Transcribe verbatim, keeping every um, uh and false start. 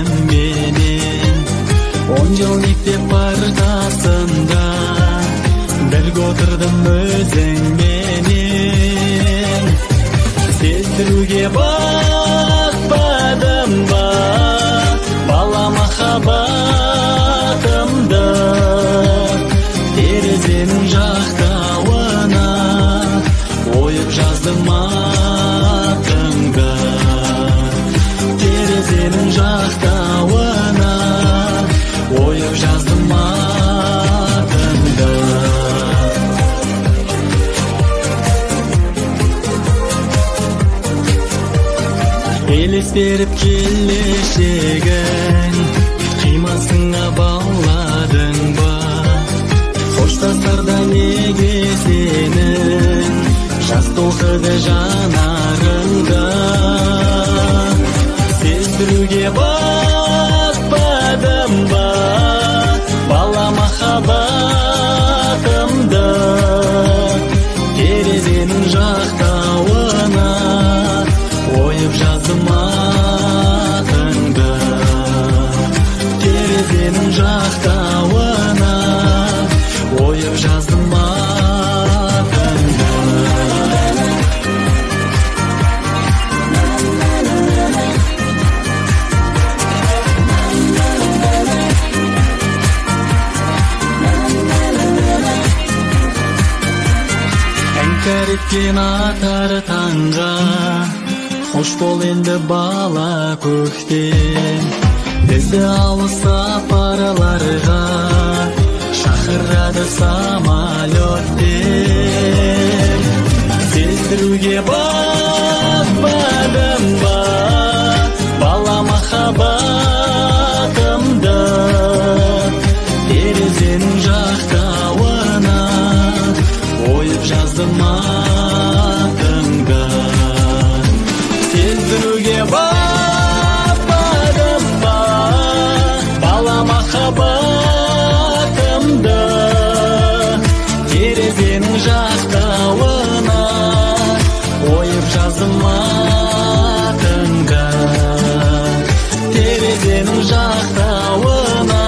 келдім менен. Он жыл мектеп партасында бірге отырдым өзіңменен. Сездіруге бақпадым ба бала махаббатымды, терезенің жақтауына ойып жаздым атыңды. Терезенің жақтауына ойып жаздым атыңды. Елес беріп келешегін қимасыңа бауладың ба? Қоштасарда неге сенің жас толқыды жанарыңда? Сездіруге бақпадым ба бала махаббатымды, терезенің жақтауына ойып жаздым атыңды. Терезенің жақтауына ойып жаздым атыңды. Әңкәр еткен атар таңға хош бол енді бала көктем. Бізді алыс сапарларға шақырады самолеттер. Сездіруге бақпадым ба бала махаббатымды, терезенің жақтауына ойып жаздым атыңды. Сездіруге бақпадым ба бала махаббатымды, терезенің жақтауына ойып жаздым атыңды. Терезенің жақтауына